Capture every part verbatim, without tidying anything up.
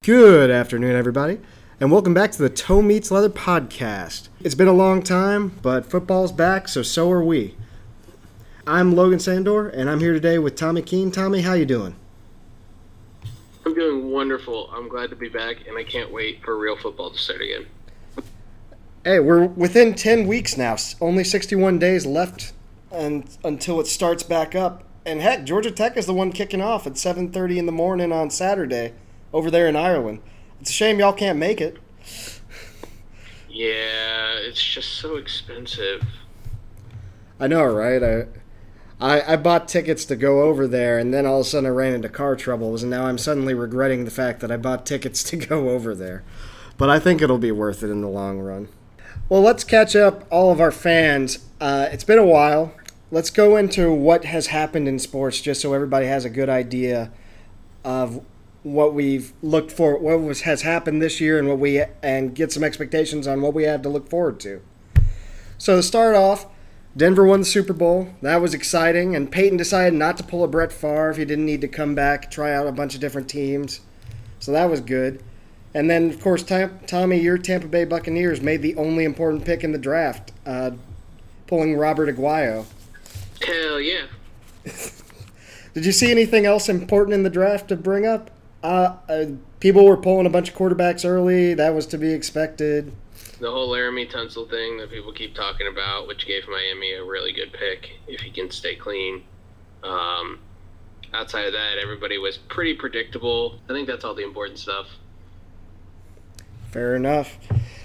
Good afternoon, everybody, and welcome back to the Toe Meets Leather podcast. It's been a long time, but football's back, so so are we. I'm Logan Sandor, and I'm here today with Tommy Keene. Tommy, how you doing? I'm doing wonderful. I'm glad to be back, and I can't wait for real football to start again. Hey, we're within ten weeks now. Only sixty-one days left and, until it starts back up. And heck, Georgia Tech is the one kicking off at seven thirty in the morning on Saturday over there in Ireland. It's a shame y'all can't make it. Yeah, it's just so expensive. I know, right? I, I I bought tickets to go over there, and then all of a sudden I ran into car troubles, and now I'm suddenly regretting the fact that I bought tickets to go over there. But I think it'll be worth it in the long run. Well, let's catch up all of our fans. Uh, it's been a while. Let's go into what has happened in sports just so everybody has a good idea of what we've looked for, what was, has happened this year, and what we and get some expectations on what we have to look forward to. So to start off, Denver won the Super Bowl. That was exciting, and Peyton decided not to pull a Brett Favre. He didn't need to come back, try out a bunch of different teams. So that was good. And then, of course, Tom, Tommy, your Tampa Bay Buccaneers made the only important pick in the draft, uh, pulling Robert Aguayo. Hell yeah. Did you see anything else important in the draft to bring up? Uh, uh, people were pulling a bunch of quarterbacks early. That was to be expected. The whole Laramie Tunsil thing that people keep talking about, which gave Miami a really good pick if he can stay clean. Um, outside of that, everybody was pretty predictable. I think that's all the important stuff. Fair enough.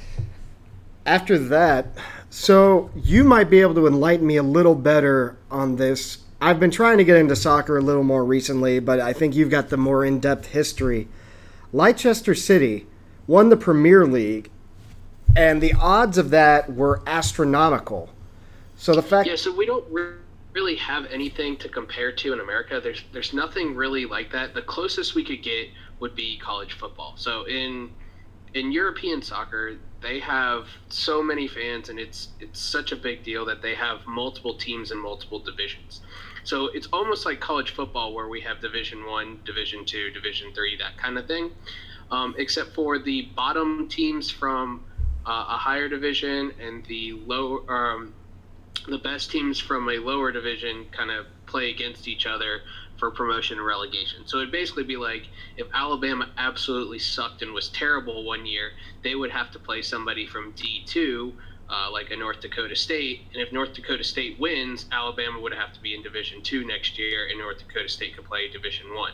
After that, so you might be able to enlighten me a little better on this. I've been trying to get into soccer a little more recently, but I think you've got the more in-depth history. Leicester City won the Premier League, and the odds of that were astronomical. So the fact, yeah, so we don't re- really have anything to compare to in America. There's there's nothing really like that. The closest we could get would be college football. So in in European soccer, they have so many fans, and it's it's such a big deal that they have multiple teams in multiple divisions. So it's almost like college football, where we have Division One, Division Two, Division Three, that kind of thing. Um, except for the bottom teams from uh, a higher division and the low, um, the best teams from a lower division kind of play against each other for promotion and relegation. So it'd basically be like if Alabama absolutely sucked and was terrible one year, they would have to play somebody from D two. Uh, like a North Dakota State, and if North Dakota State wins, Alabama would have to be in Division Two next year, and North Dakota State could play Division One.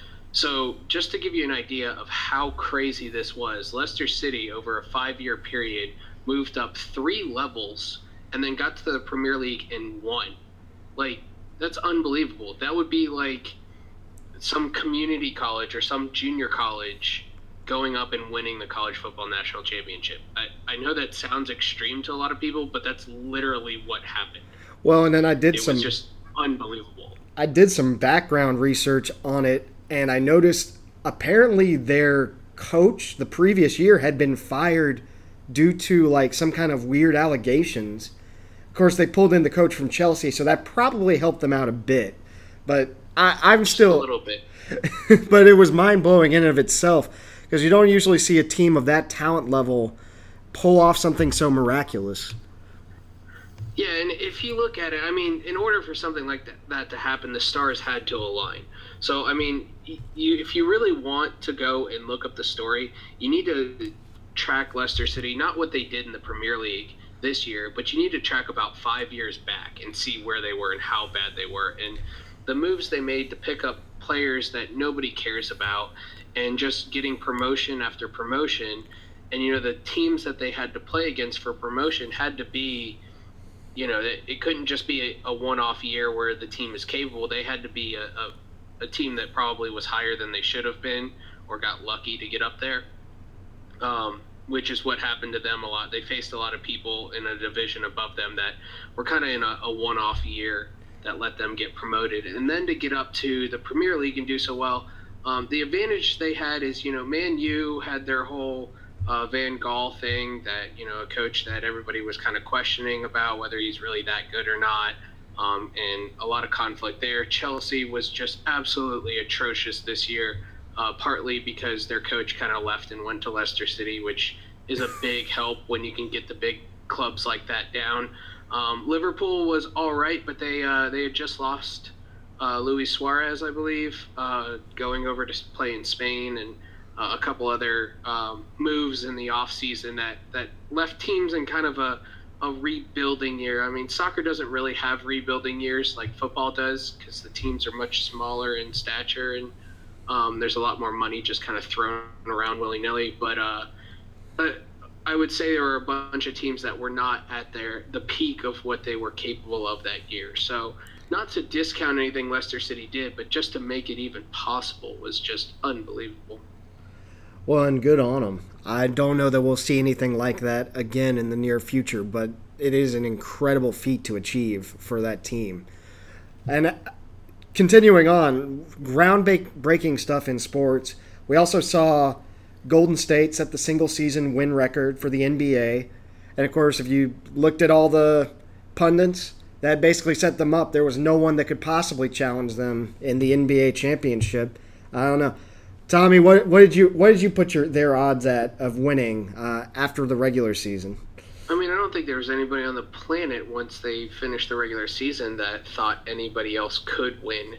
So just to give you an idea of how crazy this was, Leicester City, over a five-year period, moved up three levels and then got to the Premier League and won. Like, that's unbelievable. That would be like some community college or some junior college going up and winning the college football national championship. I, I know that sounds extreme to a lot of people, but that's literally what happened. Well, and then I did it some... It was just unbelievable. I did some background research on it, and I noticed apparently their coach the previous year had been fired due to, like, some kind of weird allegations. Of course, they pulled in the coach from Chelsea, so that probably helped them out a bit. But I, I'm just still... a little bit. But it was mind-blowing in and of itself, because you don't usually see a team of that talent level pull off something so miraculous. Yeah, and if you look at it, I mean, in order for something like that, that to happen, the stars had to align. So, I mean, you, if you really want to go and look up the story, you need to track Leicester City, not what they did in the Premier League this year, but you need to track about five years back and see where they were and how bad they were. And the moves they made to pick up players that nobody cares about, and just getting promotion after promotion. And, you know, the teams that they had to play against for promotion had to be, you know, it, it couldn't just be a, a one-off year where the team is capable. They had to be a, a, a team that probably was higher than they should have been or got lucky to get up there, um, which is what happened to them a lot. They faced a lot of people in a division above them that were kind of in a, a one-off year that let them get promoted. And then to get up to the Premier League and do so well, Um, the advantage they had is, you know, Man U had their whole uh, Van Gaal thing that, you know, a coach that everybody was kind of questioning about whether he's really that good or not. Um, and a lot of conflict there. Chelsea was just absolutely atrocious this year. uh, partly because their coach kind of left and went to Leicester City, which is a big help when you can get the big clubs like that down. Um, Liverpool was all right, but they uh, they had just lost uh, Luis Suarez, I believe, uh, going over to play in Spain, and uh, a couple other um, moves in the offseason that, that left teams in kind of a, a rebuilding year. I mean, soccer doesn't really have rebuilding years like football does because the teams are much smaller in stature, and um, there's a lot more money just kind of thrown around willy-nilly. But, uh, but I would say there were a bunch of teams that were not at their the peak of what they were capable of that year. So not to discount anything Leicester City did, but just to make it even possible was just unbelievable. Well, and good on them. I don't know that we'll see anything like that again in the near future, but it is an incredible feat to achieve for that team. And continuing on, groundbreaking stuff in sports, we also saw Golden State set the single-season win record for the N B A. And, of course, if you looked at all the pundits, that basically set them up. There was no one that could possibly challenge them in the N B A championship. I don't know. Tommy, what, what did you what did you put your their odds at of winning uh, after the regular season? I mean, I don't think there was anybody on the planet once they finished the regular season that thought anybody else could win.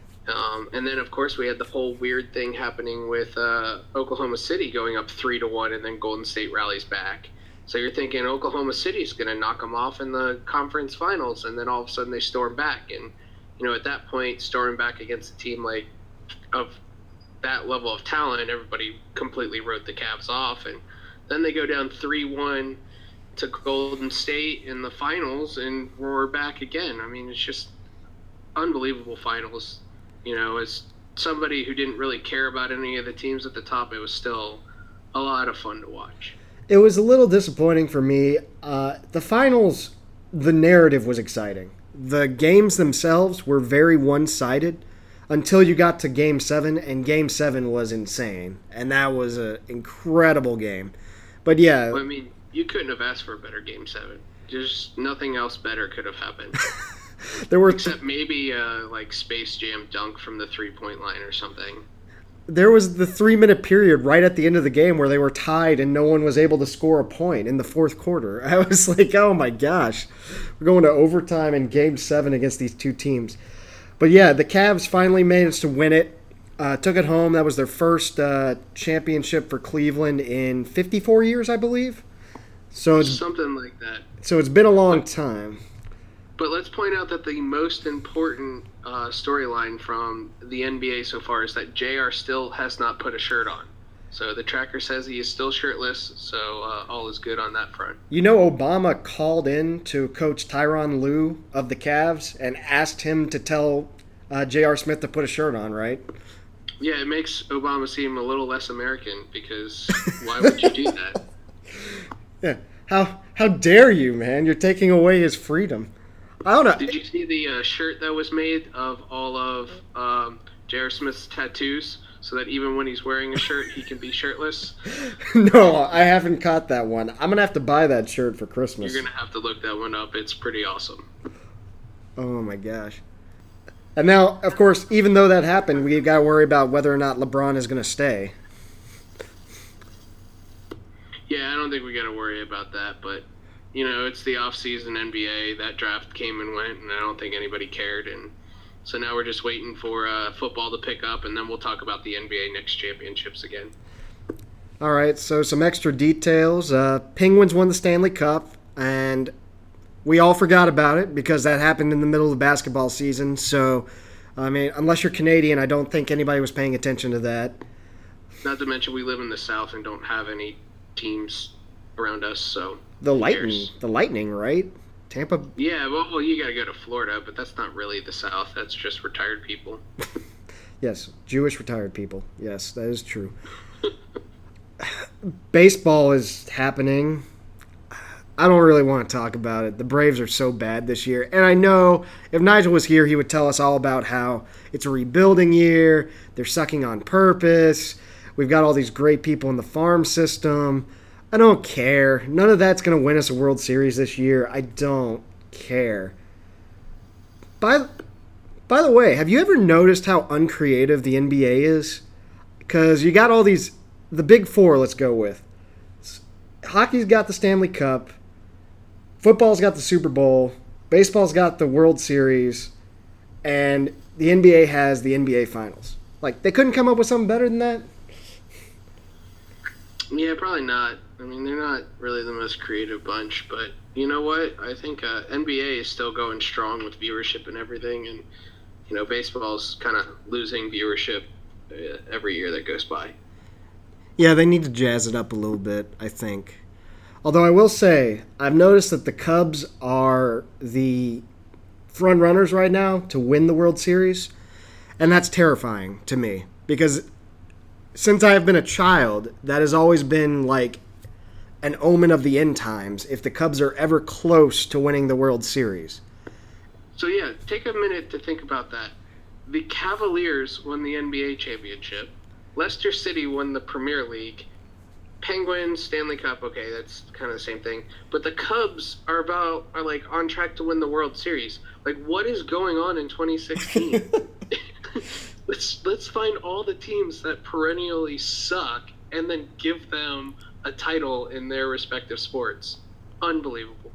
Um, and then, of course, we had the whole weird thing happening with uh, Oklahoma City going up three to one, and then Golden State rallies back. So you're thinking Oklahoma City's going to knock them off in the conference finals, and then all of a sudden they storm back. And you know, at that point, storming back against a team like of that level of talent, everybody completely wrote the Cavs off, and then they go down three one to Golden State in the finals, and roar back again. I mean, it's just unbelievable finals. You know, as somebody who didn't really care about any of the teams at the top, it was still a lot of fun to watch. It was a little disappointing for me. Uh, the finals, the narrative was exciting. The games themselves were very one-sided until you got to Game seven, and Game seven was insane. And that was an incredible game. But yeah. Well, I mean, you couldn't have asked for a better Game seven. Just nothing else better could have happened. There were Except maybe uh, like Space Jam dunk from the three-point line or something. There was the three-minute period right at the end of the game where they were tied and no one was able to score a point in the fourth quarter. I was like, oh my gosh. We're going to overtime in Game seven against these two teams. But yeah, the Cavs finally managed to win it. Uh, took it home. That was their first uh, championship for Cleveland in fifty-four years, I believe. So it's, something like that. So it's been a long time. But let's point out that the most important uh, storyline from the N B A so far is that J R still has not put a shirt on. So the tracker says he is still shirtless, so uh, all is good on that front. You know, Obama called in to Coach Tyronn Lue of the Cavs and asked him to tell uh, J R. Smith to put a shirt on, right? Yeah, it makes Obama seem a little less American, because why would you do that? Yeah, how how dare you, man? You're taking away his freedom. I don't know. Did you see the uh, shirt that was made of all of um, J R. Smith's tattoos, so that even when he's wearing a shirt, he can be shirtless? No, I haven't caught that one. I'm going to have to buy that shirt for Christmas. You're going to have to look that one up. It's pretty awesome. Oh, my gosh. And now, of course, even though that happened, we've got to worry about whether or not LeBron is going to stay. Yeah, I don't think we got to worry about that, but you know, it's the off-season N B A. That draft came and went, and I don't think anybody cared. And so now we're just waiting for uh, football to pick up, and then we'll talk about the N B A next championships again. All right, so some extra details. Uh, Penguins won the Stanley Cup, and we all forgot about it because that happened in the middle of the basketball season. So, I mean, unless you're Canadian, I don't think anybody was paying attention to that. Not to mention we live in the South and don't have any teams around us, so the Lightning, the Lightning, right? Tampa. Yeah, well, well, you got to go to Florida, but that's not really the South. That's just retired people. Yes, Jewish retired people. Yes, that is true. Baseball is happening. I don't really want to talk about it. The Braves are so bad this year. And I know if Nigel was here, he would tell us all about how it's a rebuilding year. They're sucking on purpose. We've got all these great people in the farm system. I don't care. None of that's going to win us a World Series this year. I don't care. By, by the way, have you ever noticed how uncreative the N B A is? because you got all these, the big four, let's go with. Hockey's got the Stanley Cup. Football's got the Super Bowl. Baseball's got the World Series. And the N B A has the N B A Finals. Like, they couldn't come up with something better than that? Yeah, probably not. I mean, they're not really the most creative bunch, but you know what? I think uh, N B A is still going strong with viewership and everything, and, you know, baseball's kind of losing viewership uh, every year that goes by. Yeah, they need to jazz it up a little bit, I think. Although I will say, I've noticed that the Cubs are the front runners right now to win the World Series, and that's terrifying to me because since I have been a child, that has always been like an omen of the end times if the Cubs are ever close to winning the World Series. So yeah, take a minute to think about that. The Cavaliers won the N B A championship. Leicester City won the Premier League. Penguins, Stanley Cup, okay, that's kind of the same thing. But the Cubs are about are like on track to win the World Series. Like, what is going on in twenty sixteen? let's let's find all the teams that perennially suck and then give them a title in their respective sports. Unbelievable.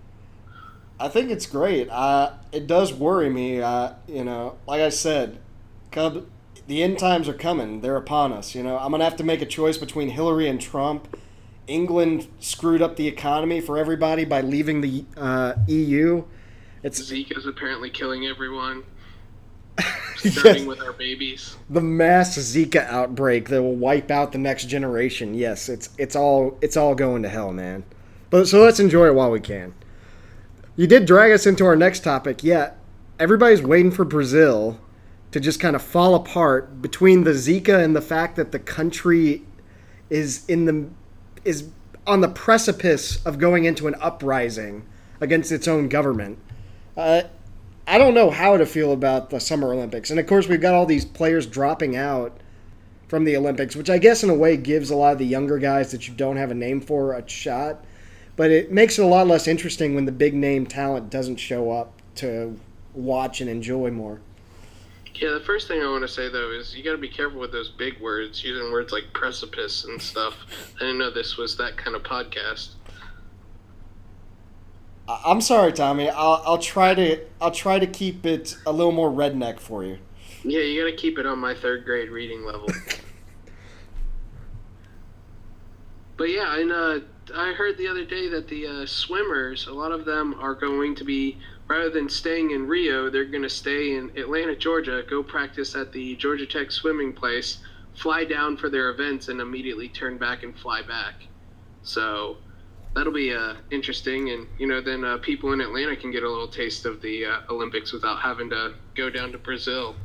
I think it's great. Uh, it does worry me. Uh, you know, like I said, Cub. The end times are coming. They're upon us. You know, I'm gonna have to make a choice between Hillary and Trump. England screwed up the economy for everybody by leaving the uh, E U. It's Zika's apparently killing everyone, starting yes. with our babies. The mass Zika outbreak that will wipe out the next generation. Yes, it's it's all it's all going to hell, man. But so let's enjoy it while we can. You did drag us into our next topic. Yeah, everybody's waiting for Brazil to just kind of fall apart between the Zika and the fact that the country is in the is on the precipice of going into an uprising against its own government. Uh, I don't know how to feel about the Summer Olympics. And of course, we've got all these players dropping out from the Olympics, which I guess in a way gives a lot of the younger guys that you don't have a name for a shot. But it makes it a lot less interesting when the big name talent doesn't show up to watch and enjoy more. Yeah, the first thing I want to say, though, is you got to be careful with those big words, using words like precipice and stuff. I didn't know this was that kind of podcast. I'm sorry, Tommy. I'll, I'll try to I'll try to keep it a little more redneck for you. Yeah, you got to keep it on my third grade reading level. But yeah, and uh, I heard the other day that the uh, swimmers, a lot of them are going to be, rather than staying in Rio, they're going to stay in Atlanta, Georgia, go practice at the Georgia Tech swimming place, fly down for their events, and immediately turn back and fly back. So that'll be uh, interesting, and you know, then uh, people in Atlanta can get a little taste of the uh, Olympics without having to go down to Brazil.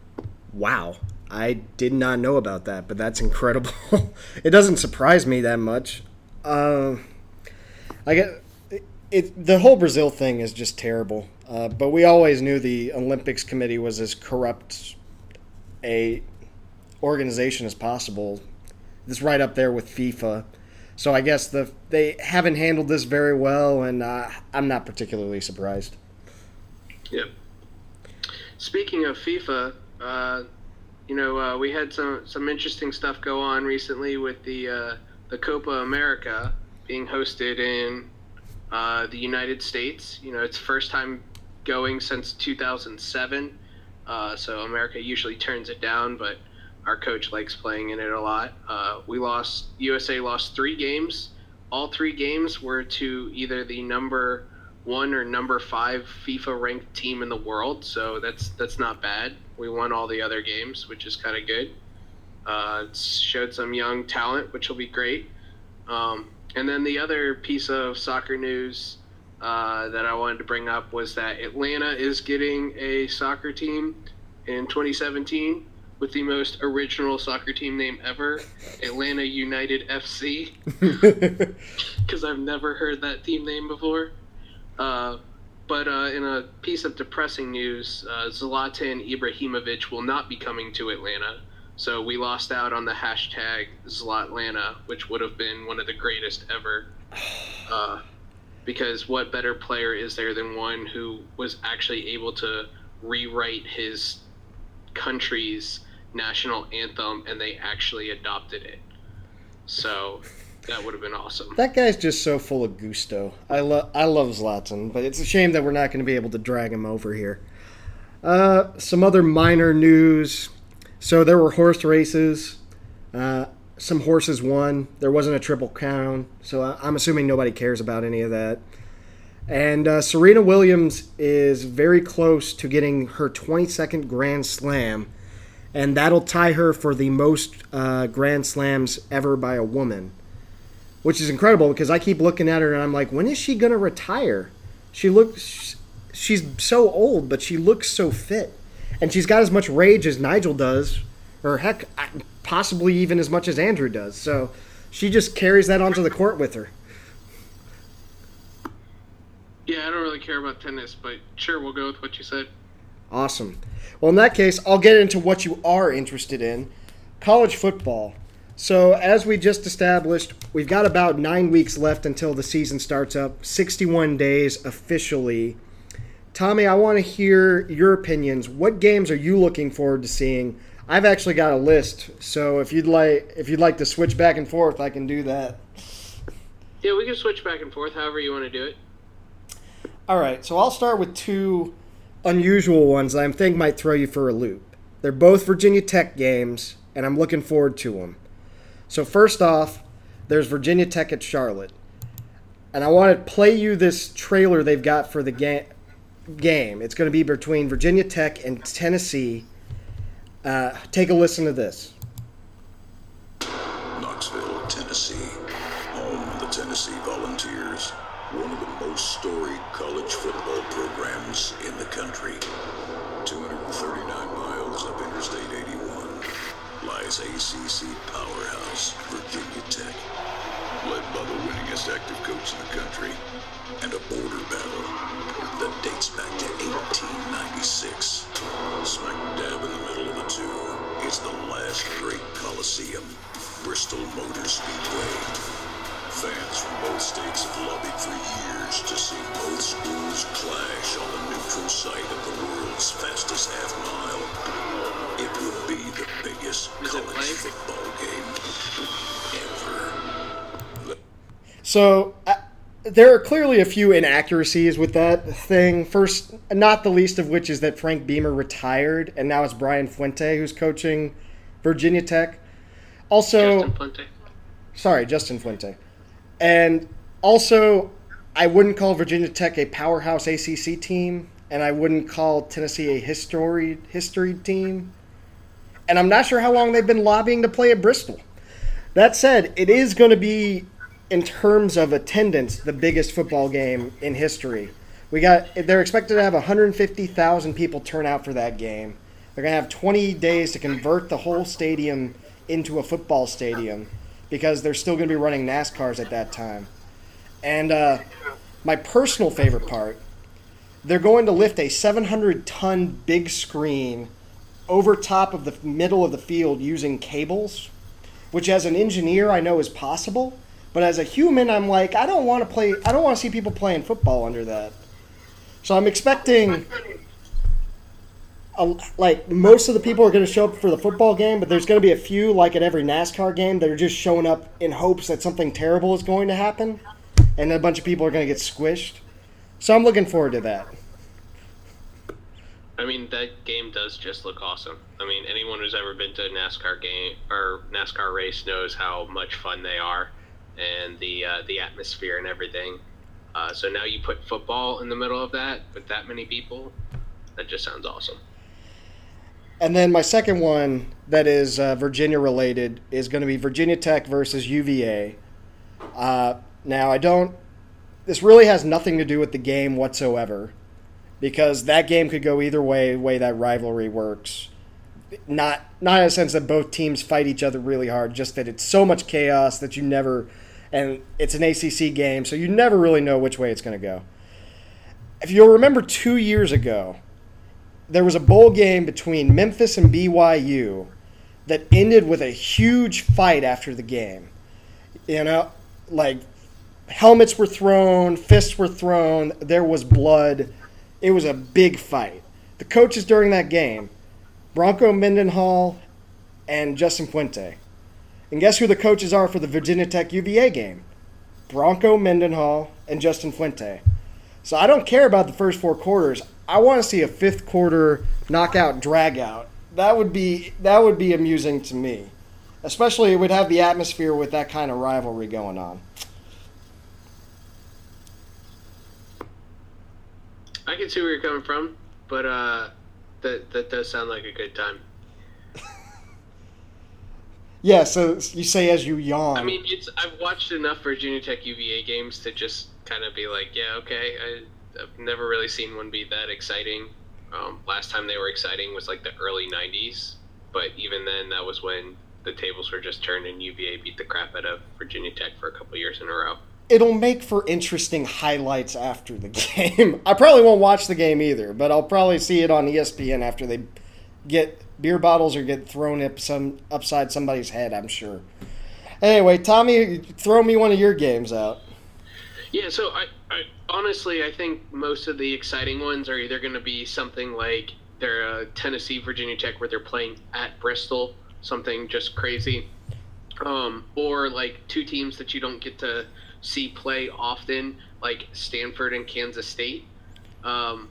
Wow. I did not know about that, but that's incredible. It doesn't surprise me that much. Uh, I get it, it. The whole Brazil thing is just terrible. Uh, but we always knew the Olympics Committee was as corrupt a organization as possible. It's right up there with FIFA. So I guess the they haven't handled this very well, and uh, I'm not particularly surprised. Yep. Speaking of FIFA, uh, you know, uh, we had some, some interesting stuff go on recently with the uh, the Copa America being hosted in uh, the United States. You know, it's first time going since two thousand seven, uh, so America usually turns it down, but our coach likes playing in it a lot. Uh, we lost, U S A lost three games. All three games were to either the number one or number five FIFA ranked team in the world, so that's that's not bad. We won all the other games, which is kind of good. Uh, showed some young talent, which will be great. Um, and then the other piece of soccer news uh, that I wanted to bring up was that Atlanta is getting a soccer team in twenty seventeen with the most original soccer team name ever, Atlanta United F C, because I've never heard that team name before. Uh, but uh, in a piece of depressing news, uh, Zlatan Ibrahimovic will not be coming to Atlanta. So we lost out on the hashtag Zlatlanta, which would have been one of the greatest ever. Uh, because what better player is there than one who was actually able to rewrite his country's national anthem and they actually adopted it. So that would have been awesome. That guy's just so full of gusto. I love I love Zlatan, but it's a shame that we're not going to be able to drag him over here. Uh, some other minor news. So there were horse races. Uh, some horses won. There wasn't a triple crown, so I'm assuming nobody cares about any of that. And uh, Serena Williams is very close to getting her twenty-second Grand Slam, and that'll tie her for the most uh, Grand Slams ever by a woman, which is incredible because I keep looking at her and I'm like, when is she going to retire? She looks, she's so old, but she looks so fit. And she's got as much rage as Nigel does, or heck, possibly even as much as Andrew does. So she just carries that onto the court with her. Yeah, I don't really care about tennis, but sure, we'll go with what you said. Awesome. Well, in that case, I'll get into what you are interested in, college football. So as we just established, we've got about nine weeks left until the season starts up, sixty-one days officially. Tommy, I want to hear your opinions. What games are you looking forward to seeing? I've actually got a list, so if you'd like if you'd like to switch back and forth, I can do that. Yeah, we can switch back and forth however you want to do it. All right, so I'll start with two unusual ones that I think might throw you for a loop. They're both Virginia Tech games, and I'm looking forward to them. So first off, there's Virginia Tech at Charlotte. And I want to play you this trailer they've got for the ga- game. It's going to be between Virginia Tech and Tennessee. Uh, take a listen to this. Knoxville, Tennessee, home of the Tennessee Volunteers, one of the most storied college football programs in the country. two hundred thirty-nine miles up Interstate eighty-one lies A C C powerhouse Virginia Tech, led by the winningest active coach in the country, and a border battle that dates back to eighteen ninety-six. Smack dab in the middle of the two is the last great Coliseum, Bristol Motor Speedway. Fans from both states have lobbied for years to see both schools clash on the neutral site of the world's fastest half mile. It would be the biggest college football game ever. So uh, there are clearly a few inaccuracies with that thing. First, not the least of which is that Frank Beamer retired, and now it's Brian Fuente who's coaching Virginia Tech. Also, Justin Fuente. Sorry, Justin Fuente. And also, I wouldn't call Virginia Tech a powerhouse A C C team, and I wouldn't call Tennessee a history history team. And I'm not sure how long they've been lobbying to play at Bristol. That said, it is going to be, in terms of attendance, the biggest football game in history. We got they're expected to have one hundred fifty thousand people turn out for that game. They're going to have twenty days to convert the whole stadium into a football stadium, because they're still going to be running NASCARs at that time. And uh, my personal favorite part, they're going to lift a seven hundred ton big screen over top of the middle of the field using cables, which as an engineer I know is possible, but as a human I'm like, I don't want to play, I don't want to see people playing football under that. So I'm expecting... A, like, most of the people are going to show up for the football game, but there's going to be a few, like at every NASCAR game, that are just showing up in hopes that something terrible is going to happen, and a bunch of people are going to get squished. So I'm looking forward to that. I mean, that game does just look awesome. I mean, anyone who's ever been to a NASCAR game or NASCAR race knows how much fun they are, and the uh, the atmosphere and everything. Uh, so now you put football in the middle of that with that many people, that just sounds awesome. And then my second one that is uh, Virginia-related is going to be Virginia Tech versus U V A. Uh, now, I don't – this really has nothing to do with the game whatsoever, because that game could go either way, the way that rivalry works. Not, not in a sense that both teams fight each other really hard, just that it's so much chaos that you never – and it's an A C C game, so you never really know which way it's going to go. If you'll remember two years ago – there was a bowl game between Memphis and B Y U that ended with a huge fight after the game. You know, like helmets were thrown, fists were thrown, there was blood. It was a big fight. The coaches during that game, Bronco Mendenhall and Justin Fuente. And guess who the coaches are for the Virginia Tech U V A game? Bronco Mendenhall and Justin Fuente. So I don't care about the first four quarters. I want to see a fifth quarter knockout dragout. That would be that would be amusing to me. Especially it would have the atmosphere with that kind of rivalry going on. I can see where you're coming from, but uh, that that does sound like a good time. Yeah, so you say as you yawn. I mean, it's I've watched enough Virginia Tech U V A games to just kind of be like, yeah, okay. I, I've never really seen one be that exciting. Um, last time they were exciting was like the early nineties, but even then, that was when the tables were just turned and U V A beat the crap out of Virginia Tech for a couple years in a row. It'll make for interesting highlights after the game. I probably won't watch the game either, but I'll probably see it on E S P N after they get beer bottles or get thrown up some upside somebody's head, I'm sure. Anyway, Tommy, throw me one of your games out. Yeah, so I, I honestly, I think most of the exciting ones are either going to be something like they're uh, Tennessee, Virginia Tech, where they're playing at Bristol, something just crazy, um, or like two teams that you don't get to see play often, like Stanford and Kansas State. Um,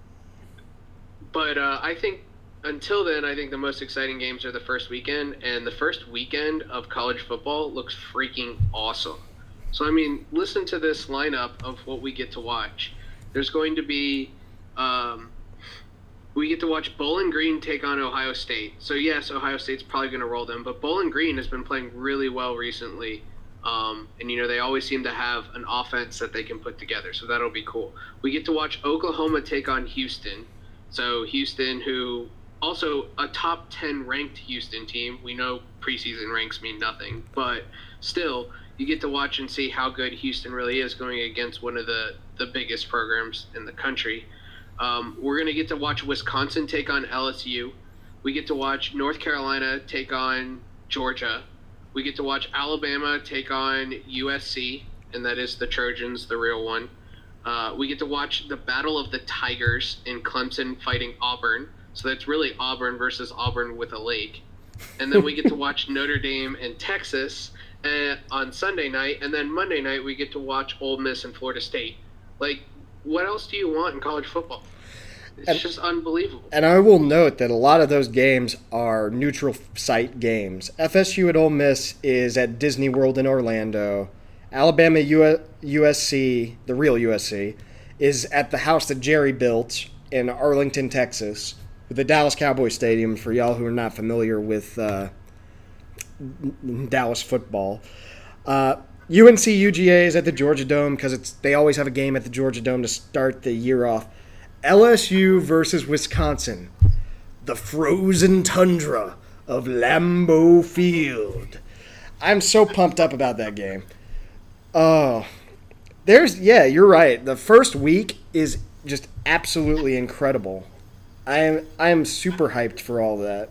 but uh, I think until then, I think the most exciting games are the first weekend, and the first weekend of college football looks freaking awesome. So, I mean, listen to this lineup of what we get to watch. There's going to be, um, we get to watch Bowling Green take on Ohio State. So, yes, Ohio State's probably going to roll them, but Bowling Green has been playing really well recently. Um, and, you know, they always seem to have an offense that they can put together, so that'll be cool. We get to watch Oklahoma take on Houston. So, Houston, who also a top ten ranked Houston team. We know preseason ranks mean nothing, but still, you get to watch and see how good Houston really is going against one of the, the biggest programs in the country. Um, we're going to get to watch Wisconsin take on L S U. We get to watch North Carolina take on Georgia. We get to watch Alabama take on U S C, and that is the Trojans, the real one. Uh, we get to watch the Battle of the Tigers in Clemson fighting Auburn. So that's really Auburn versus Auburn with a lake. And then we get to watch Notre Dame and Texas uh, on Sunday night. And then Monday night, we get to watch Ole Miss and Florida State. Like, what else do you want in college football? It's and, just unbelievable. And I will note that a lot of those games are neutral site games. F S U at Ole Miss is at Disney World in Orlando. Alabama U S C, the real U S C, is at the house that Jerry built in Arlington, Texas, with the Dallas Cowboys Stadium, for y'all who are not familiar with uh, Dallas football. Uh, U N C U G A is at the Georgia Dome because it's they always have a game at the Georgia Dome to start the year off. L S U versus Wisconsin, the frozen tundra of Lambeau Field. I'm so pumped up about that game. Oh, there's yeah, you're right. The first week is just absolutely incredible. I am I am super hyped for all that.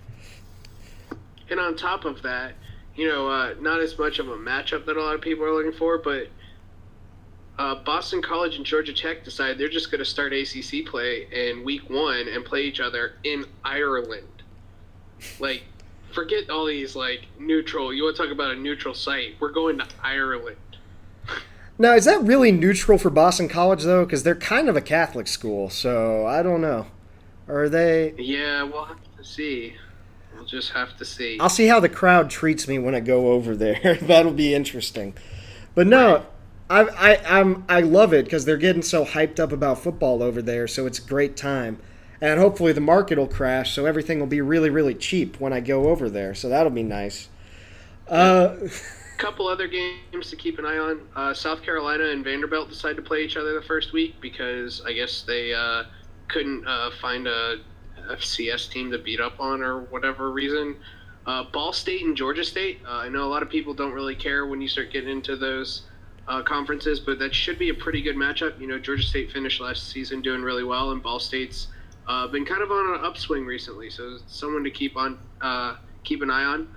And on top of that, you know, uh, not as much of a matchup that a lot of people are looking for, but uh, Boston College and Georgia Tech decided they're just going to start A C C play in week one and play each other in Ireland. Like, forget all these, like, neutral, you want to talk about a neutral site. We're going to Ireland. Now, is that really neutral for Boston College, though? Because they're kind of a Catholic school, so I don't know. Are they? Yeah, we'll have to see. We'll just have to see. I'll see how the crowd treats me when I go over there. That'll be interesting. But no, I I I'm I love it because they're getting so hyped up about football over there. So it's a great time, and hopefully the market will crash, so everything will be really really cheap when I go over there. So that'll be nice. Uh, A couple other games to keep an eye on. Uh, South Carolina and Vanderbilt decided to play each other the first week because I guess they uh, couldn't uh, find a F C S team to beat up on or whatever reason. Uh, Ball State and Georgia State. Uh, I know a lot of people don't really care when you start getting into those uh, conferences, but that should be a pretty good matchup. You know, Georgia State finished last season doing really well, and Ball State's uh, been kind of on an upswing recently, so someone to keep on uh, keep an eye on.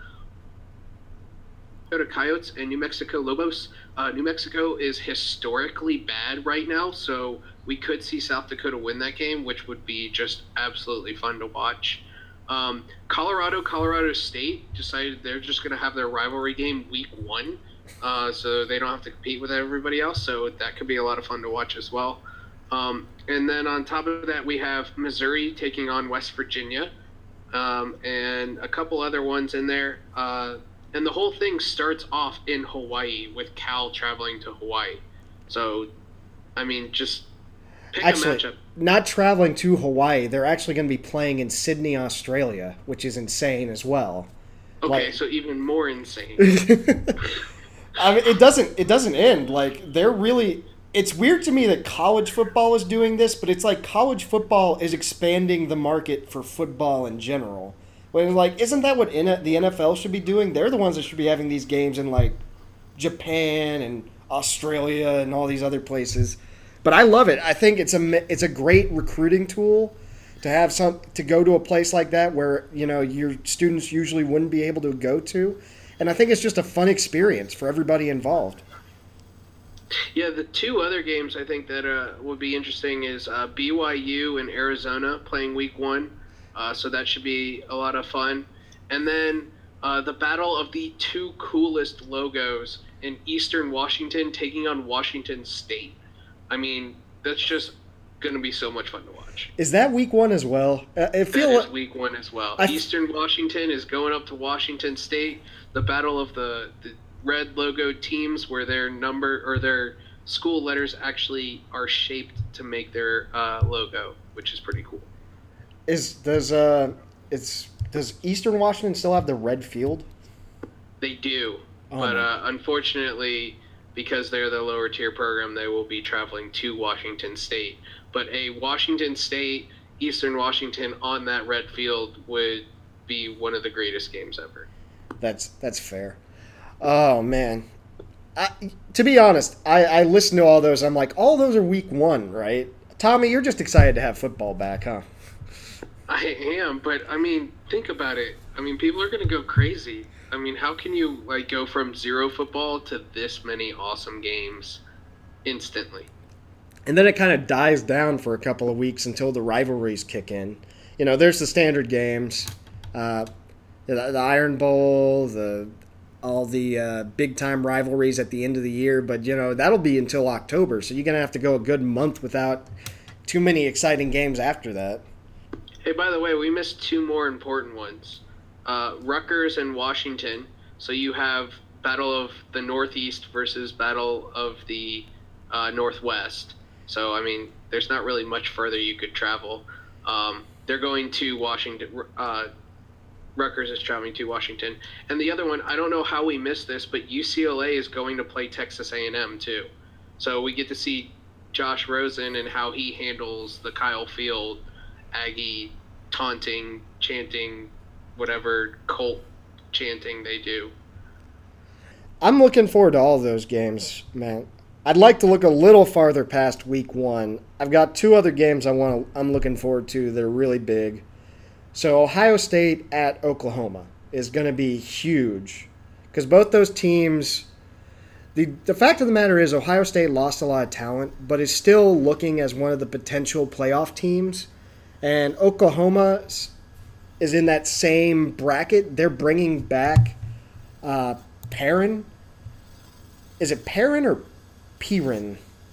Dakota Coyotes and New Mexico Lobos. Uh, New Mexico is historically bad right now, so we could see South Dakota win that game, which would be just absolutely fun to watch. Um, Colorado, Colorado State decided they're just going to have their rivalry game week one, uh, so they don't have to compete with everybody else. So that could be a lot of fun to watch as well. Um, and then on top of that, we have Missouri taking on West Virginia, um, and a couple other ones in there. Uh, and the whole thing starts off in Hawaii with Cal traveling to Hawaii. So, I mean, just pick Actually, a matchup. Not traveling to Hawaii. They're actually going to be playing in Sydney, Australia, which is insane as well. Okay, Like- so even more insane. I mean, it doesn't. It doesn't end. Like they're really. It's weird to me that college football is doing this, but it's like college football is expanding the market for football in general. When like, isn't that what N- the N F L should be doing? They're the ones that should be having these games in like Japan and Australia and all these other places. But I love it. I think it's a it's a great recruiting tool to have some to go to a place like that where you know your students usually wouldn't be able to go to, and I think it's just a fun experience for everybody involved. Yeah, the two other games I think that uh, would be interesting is uh, B Y U and Arizona playing week one, uh, so that should be a lot of fun. And then uh, the battle of the two coolest logos in Eastern Washington taking on Washington State. I mean, that's just going to be so much fun to watch. Is that week one as well? Uh, I feel That is like, week one as well. I f- Eastern Washington is going up to Washington State. The battle of the, the red logo teams where their number or their school letters actually are shaped to make their uh, logo, which is pretty cool. is does uh it's does Eastern Washington still have the red field? They do, Oh but my- uh, unfortunately, because they're the lower tier program, they will be traveling to Washington State. But a Washington State, Eastern Washington on that red field would be one of the greatest games ever. That's that's fair. Oh man, I, to be honest, I, I listen to all those. I'm like, all those are week one, right? Tommy, you're just excited to have football back, huh? I am, but I mean, think about it. I mean, people are going to go crazy. I mean, how can you like go from zero football to this many awesome games instantly? And then it kind of dies down for a couple of weeks until the rivalries kick in. You know, there's the standard games, uh, the, the Iron Bowl, the all the uh, big time rivalries at the end of the year. But you know, that'll be until October, so you're gonna have to go a good month without too many exciting games after that. Hey, by the way, we missed two more important ones. Uh, Rutgers and Washington. So you have Battle of the Northeast versus Battle of the uh, Northwest. So, I mean, there's not really much further you could travel. Um, they're going to Washington. Uh, Rutgers is traveling to Washington. And the other one, I don't know how we missed this, but U C L A is going to play Texas A and M too. So we get to see Josh Rosen and how he handles the Kyle Field Aggie taunting, chanting, whatever cult chanting they do. I'm looking forward to all of those games, man. I'd like to look a little farther past week one. I've got two other games I want to, I'm looking forward to that are really big. So Ohio State at Oklahoma is going to be huge because both those teams, the the fact of the matter is Ohio State lost a lot of talent, but is still looking as one of the potential playoff teams. And Oklahoma is in that same bracket. They're bringing back uh, Perrin. Is it Perrin or Piran?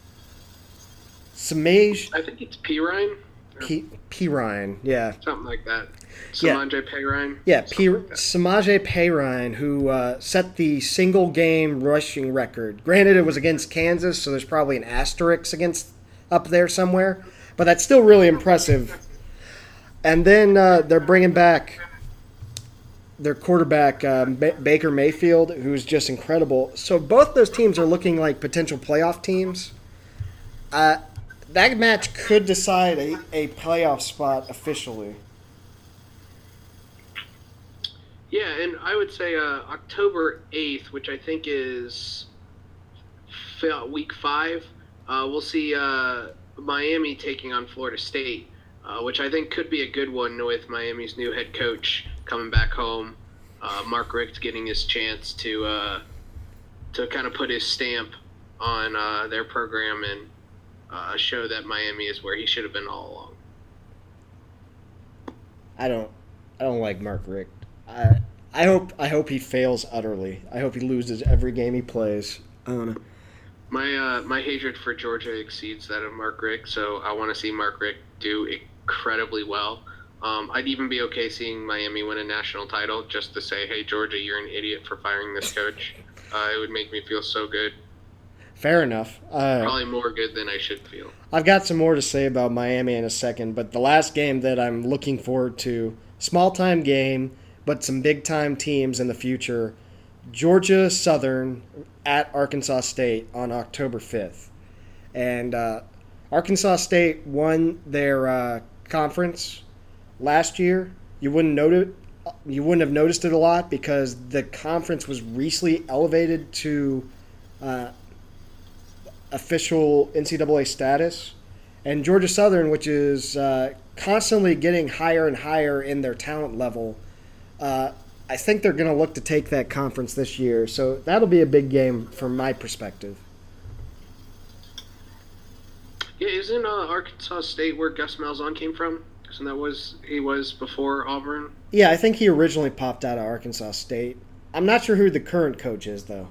Samaj I think it's Pirine. P Pirine, yeah. Something like that. Yeah. Samaj Pirine. Yeah, P- Something like that. Samaje Perine, who uh, set the single game rushing record. Granted, it was against Kansas, so there's probably an asterisk against up there somewhere, but that's still really impressive. And then uh, they're bringing back their quarterback, uh, ba- Baker Mayfield, who's just incredible. So both those teams are looking like potential playoff teams. Uh, that match could decide a, a playoff spot officially. Yeah, and I would say uh, October eighth, which I think is fi- week five, uh, we'll see uh, Miami taking on Florida State, uh, which I think could be a good one with Miami's new head coach coming back home. Uh, Mark Richt getting his chance to uh, to kind of put his stamp on uh, their program and uh, show that Miami is where he should have been all along. I don't I don't like Mark Richt. I I hope I hope he fails utterly. I hope he loses every game he plays. I don't know. My uh, my hatred for Georgia exceeds that of Mark Richt, so I want to see Mark Richt do incredibly well. Um, I'd even be okay seeing Miami win a national title just to say, hey, Georgia, you're an idiot for firing this coach. Uh, it would make me feel so good. Fair enough. Uh, Probably more good than I should feel. I've got some more to say about Miami in a second, but the last game that I'm looking forward to, small-time game, but some big-time teams in the future, Georgia Southern at Arkansas State on October fifth. And uh, Arkansas State won their uh, conference last year. You wouldn't notice, you wouldn't have noticed it a lot because the conference was recently elevated to uh, official N C double A status. And Georgia Southern, which is uh, constantly getting higher and higher in their talent level, uh, I think they're going to look to take that conference this year. So that'll be a big game from my perspective. Yeah, isn't uh, Arkansas State where Gus Malzahn came from? And that was he was before Auburn. Yeah, I think he originally popped out of Arkansas State. I'm not sure who the current coach is, though.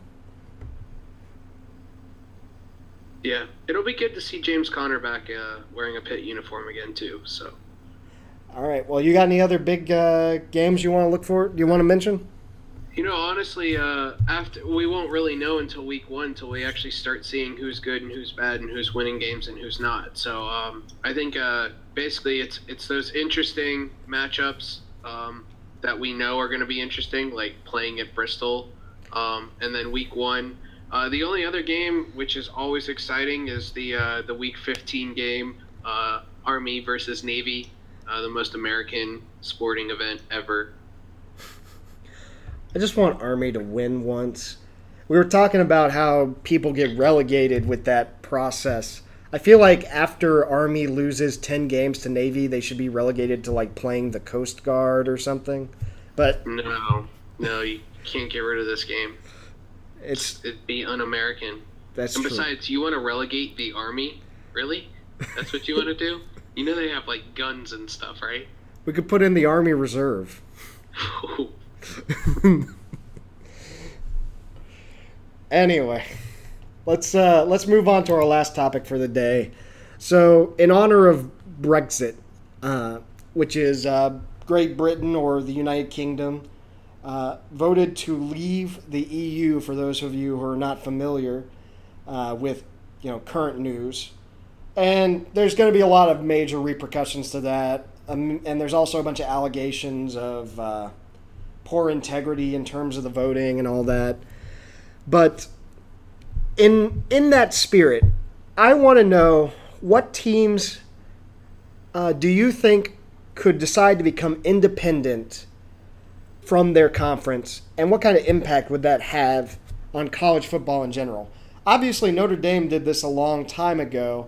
Yeah, it'll be good to see James Conner back uh, wearing a Pitt uniform again, too. So. All right. Well, you got any other big uh, games you want to look for? Do you want to mention? You know, honestly, uh, after we won't really know until week one, until we actually start seeing who's good and who's bad and who's winning games and who's not. So um, I think uh, basically it's it's those interesting matchups um, that we know are going to be interesting, like playing at Bristol, um, and then week one. Uh, the only other game which is always exciting is the uh, the week fifteen game, uh, Army versus Navy, uh, the most American sporting event ever. I just want Army to win once. We were talking about how people get relegated with that process. I feel like after Army loses ten games to Navy, they should be relegated to like playing the Coast Guard or something. But no, no, you can't get rid of this game. It's It'd be un-American. That's and true. besides, you want to relegate the Army? Really? That's what you want to do? You know they have like guns and stuff, right? We could put in the Army Reserve. Anyway, let's uh, let's move on to our last topic for the day. So, in honor of Brexit, uh, which is uh, Great Britain or the United Kingdom, uh, voted to leave the E U. For those of you who are not familiar uh, with, you know, current news, and there's going to be a lot of major repercussions to that, um, and there's also a bunch of allegations of uh, poor integrity in terms of the voting and all that. But in in that spirit, I want to know what teams uh, do you think could decide to become independent from their conference, and what kind of impact would that have on college football in general? Obviously, Notre Dame did this a long time ago,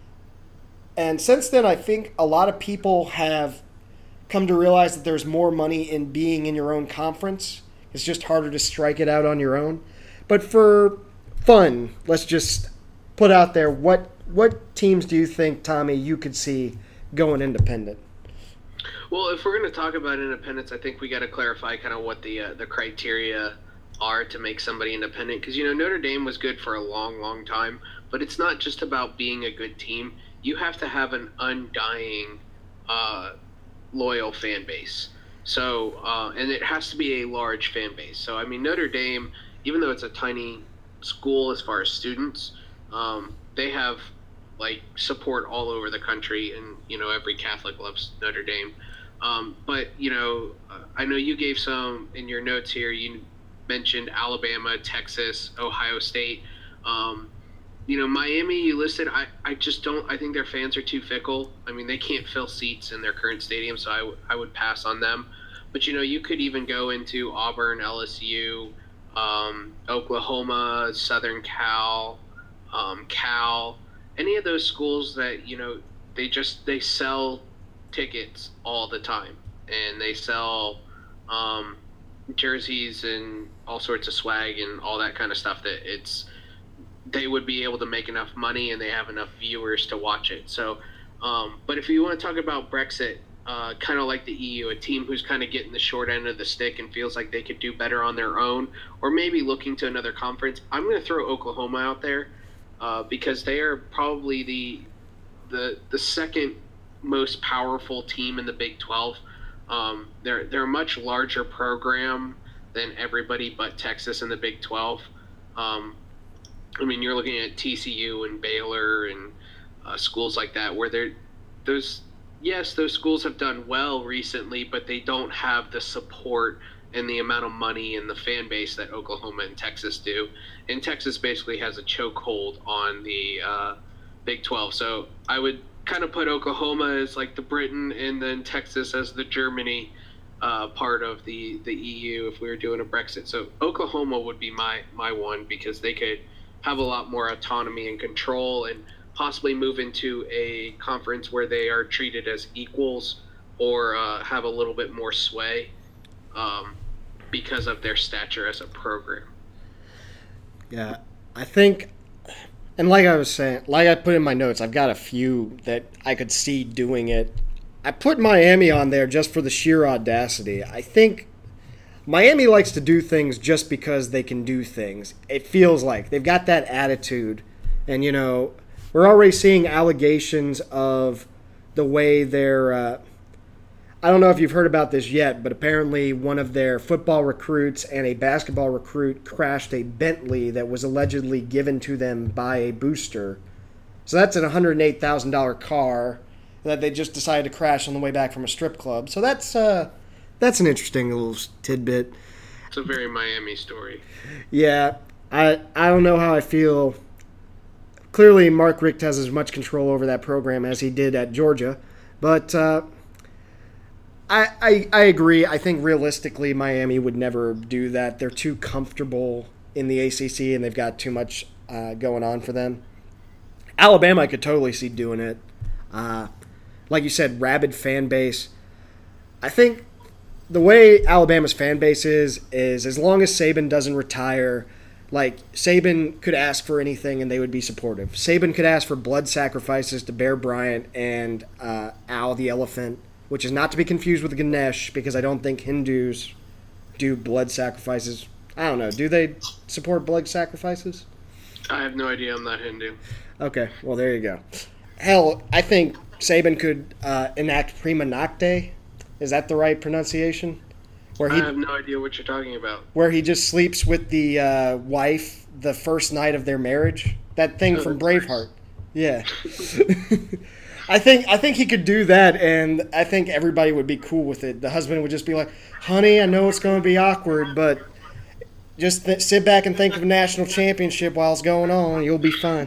and since then I think a lot of people have come to realize that there's more money in being in your own conference. It's just harder to strike it out on your own. But for fun, let's just put out there, what what teams do you think, Tommy, you could see going independent? Well, if we're going to talk about independence, I think we got to clarify kind of what the uh, the criteria are to make somebody independent. Because, you know, Notre Dame was good for a long, long time, but it's not just about being a good team. You have to have an undying, uh, loyal fan base. So, uh, and it has to be a large fan base. So, I mean, Notre Dame, even though it's a tiny school as far as students, um, they have like support all over the country, and you know every Catholic loves Notre Dame. Um, but you know, uh, I know you gave some in your notes here. You mentioned Alabama, Texas, Ohio State. Um, you know, Miami, you listed. I, I just don't. I think their fans are too fickle. I mean, they can't fill seats in their current stadium, so I, w- I would pass on them. But you know, you could even go into Auburn, L S U. Um, Oklahoma, Southern Cal, um, Cal, any of those schools that, you know, they just, they sell tickets all the time, and they sell um, jerseys and all sorts of swag and all that kind of stuff that it's, they would be able to make enough money and they have enough viewers to watch it. So, um, but if you want to talk about Brexit, uh, kind of like the E U, a team who's kind of getting the short end of the stick and feels like they could do better on their own, or maybe looking to another conference. I'm going to throw Oklahoma out there uh, because they are probably the the the second most powerful team in the Big twelve. Um, they're they're a much larger program than everybody but Texas in the Big twelve. Um, I mean, you're looking at T C U and Baylor and uh, schools like that where they're those. Yes, those schools have done well recently, but they don't have the support and the amount of money and the fan base that Oklahoma and Texas do. And Texas basically has a chokehold on the uh, Big twelve. So I would kind of put Oklahoma as like the Britain and then Texas as the Germany uh, part of the, the E U if we were doing a Brexit. So Oklahoma would be my, my one because they could have a lot more autonomy and control and possibly move into a conference where they are treated as equals or uh, have a little bit more sway um, because of their stature as a program. Yeah, I think, and like I was saying, like I put in my notes, I've got a few that I could see doing it. I put Miami on there just for the sheer audacity. I think Miami likes to do things just because they can do things. It feels like they've got that attitude, and you know, we're already seeing allegations of the way they're uh, I don't know if you've heard about this yet, but apparently one of their football recruits and a basketball recruit crashed a Bentley that was allegedly given to them by a booster. So that's an one hundred eight thousand dollars car that they just decided to crash on the way back from a strip club. So that's uh, that's an interesting little tidbit. It's a very Miami story. Yeah, I I don't know how I feel. Clearly, Mark Richt has as much control over that program as he did at Georgia. But uh, I, I I agree. I think realistically, Miami would never do that. They're too comfortable in the A C C, and they've got too much uh, going on for them. Alabama, I could totally see doing it. Uh, like you said, rabid fan base. I think the way Alabama's fan base is, is as long as Saban doesn't retire, like, Saban could ask for anything and they would be supportive. Saban could ask for blood sacrifices to Bear Bryant and uh, Al the Elephant, which is not to be confused with Ganesh, because I don't think Hindus do blood sacrifices. I don't know. Do they support blood sacrifices? I have no idea. I'm not Hindu. Okay, well, there you go. Hell, I think Saban could uh, enact prima nocte. Is that the right pronunciation? Where I he, have no idea what you're talking about. Where he just sleeps with the uh, wife the first night of their marriage. That thing Oh, from that's Braveheart. Yeah. I think I think he could do that, and I think everybody would be cool with it. The husband would just be like, honey, I know it's going to be awkward, but just th- sit back and think of a national championship while it's going on. You'll be fine.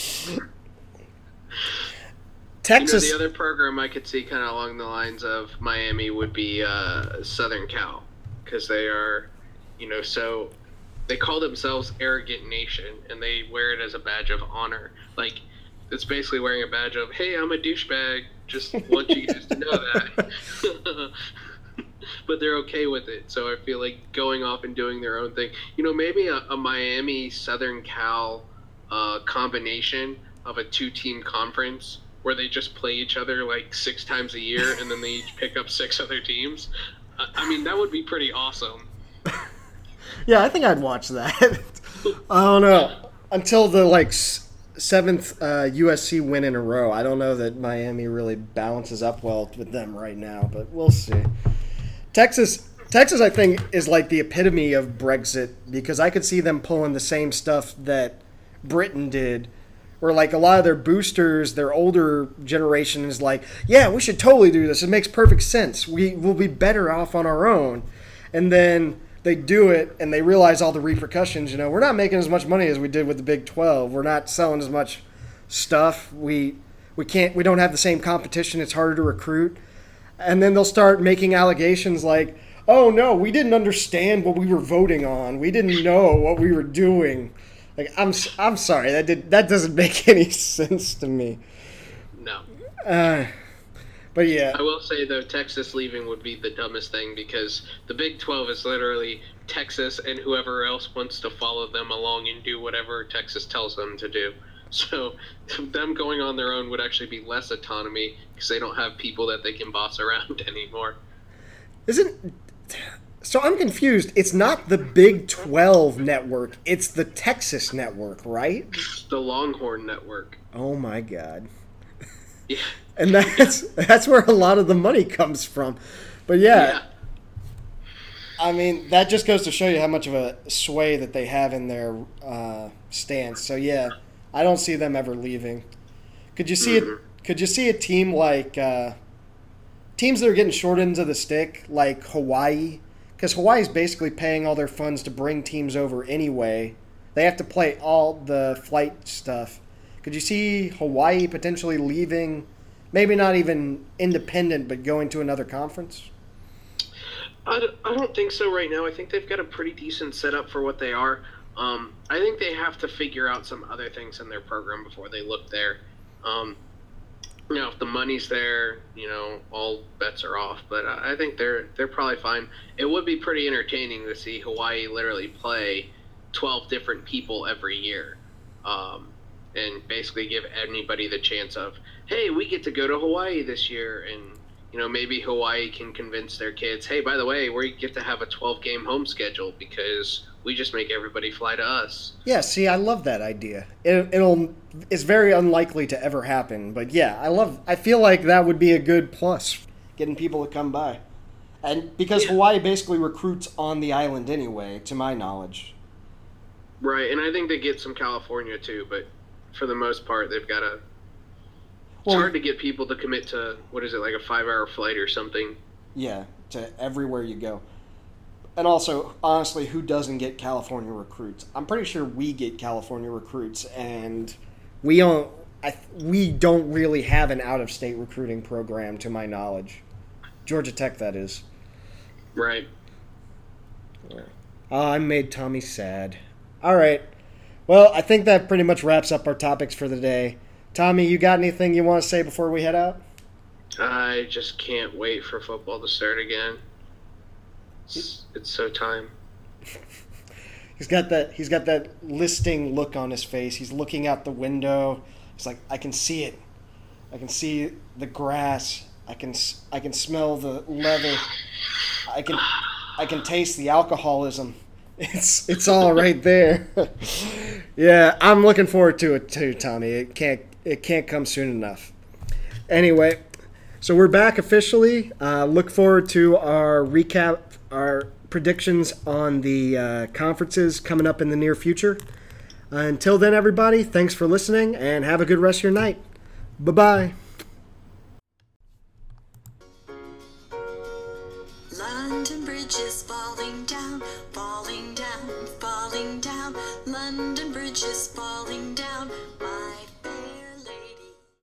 Texas. You know, the other program I could see kind of along the lines of Miami would be uh, Southern Cal, because they are, you know, so they call themselves Arrogant Nation, and they wear it as a badge of honor. Like, it's basically wearing a badge of, hey, I'm a douchebag, just want you guys to know that. But they're okay with it, so I feel like going off and doing their own thing. You know, maybe a, a Miami Southern Cal uh, combination of a two-team conference where they just play each other like six times a year, and then they each pick up six other teams. I, I mean, that would be pretty awesome. Yeah, I think I'd watch that. I don't know. Until the like s- seventh uh, U S C win in a row, I don't know that Miami really balances up well with them right now, but we'll see. Texas, Texas, I think, is like the epitome of Brexit, because I could see them pulling the same stuff that Britain did, where like a lot of their boosters, their older generation is like, yeah, we should totally do this. It makes perfect sense. We will be better off on our own. And then they do it and they realize all the repercussions. You know, we're not making as much money as we did with the Big twelve. We're not selling as much stuff. We we can't. We don't have the same competition. It's harder to recruit. And then they'll start making allegations like, oh no, we didn't understand what we were voting on. We didn't know what we were doing. Like, I'm I'm sorry, that did that doesn't make any sense to me. No. Uh, but yeah. I will say, though, Texas leaving would be the dumbest thing, because the Big twelve is literally Texas and whoever else wants to follow them along and do whatever Texas tells them to do. So them going on their own would actually be less autonomy because they don't have people that they can boss around anymore. Isn't so? I'm confused. It's not the Big twelve network. It's the Texas network, right? The Longhorn Network. Oh my God. Yeah. And that's that's where a lot of the money comes from. But yeah, Yeah. I mean, that just goes to show you how much of a sway that they have in their uh, stance. So yeah, I don't see them ever leaving. Could you see it? Could you see a team like uh, teams that are getting short ends of the stick, like Hawaii? Because Hawaii's basically paying all their funds to bring teams over anyway. They have to play all the flight stuff. Could you see Hawaii potentially leaving? Maybe not even independent, but going to another conference? I, d- I don't think so right now. I think they've got a pretty decent setup for what they are. Um, I think they have to figure out some other things in their program before they look there. Um, you know, if the money's there, you know, all bets are off. But I I think they're they're probably fine. It would be pretty entertaining to see Hawaii literally play twelve different people every year, um, and basically give anybody the chance of, hey, we get to go to Hawaii this year, and you know, maybe Hawaii can convince their kids, hey, by the way, we get to have a twelve-game home schedule because we just make everybody fly to us. Yeah, see, I love that idea. It, it'll it's very unlikely to ever happen, but yeah, I love. I feel like that would be a good plus, getting people to come by, and because Yeah. Hawaii basically recruits on the island anyway, to my knowledge. Right, and I think they get some California too, but for the most part, they've got a. It's Well, hard to get people to commit to, what is it, like a five-hour flight or something. Yeah, to everywhere you go. And also, honestly, who doesn't get California recruits? I'm pretty sure we get California recruits, and we don't. I, we don't really have an out-of-state recruiting program, to my knowledge. Georgia Tech, that is. Right. Oh, I made Tommy sad. All right. Well, I think that pretty much wraps up our topics for the day. Tommy, you got anything you want to say before we head out? I just can't wait for football to start again. It's, it's so time. He's got that. He's got that listing look on his face. He's looking out the window. He's like, I can see it. I can see the grass. I can. s- I can smell the leather. I can. I can taste the alcoholism. It's. It's all right there. Yeah, I'm looking forward to it too, Tommy. It can't. It can't come soon enough. Anyway, so we're back officially. Uh, look forward to our recap, our predictions on the uh, conferences coming up in the near future. Uh, until then, everybody, thanks for listening and have a good rest of your night. Bye-bye. London Bridge is falling down, falling down, falling down. London Bridge is falling down.